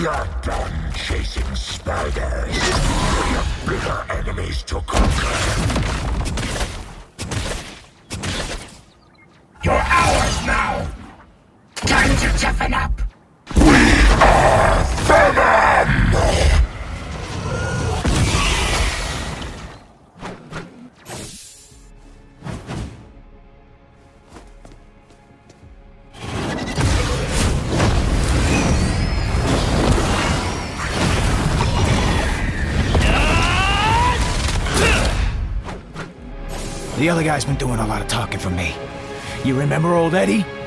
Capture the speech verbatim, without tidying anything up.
We are done chasing spiders. We have bigger enemies to conquer. You're ours now. Time to toughen up. We are Venom! The other guy's been doing a lot of talking for me. You remember old Eddie?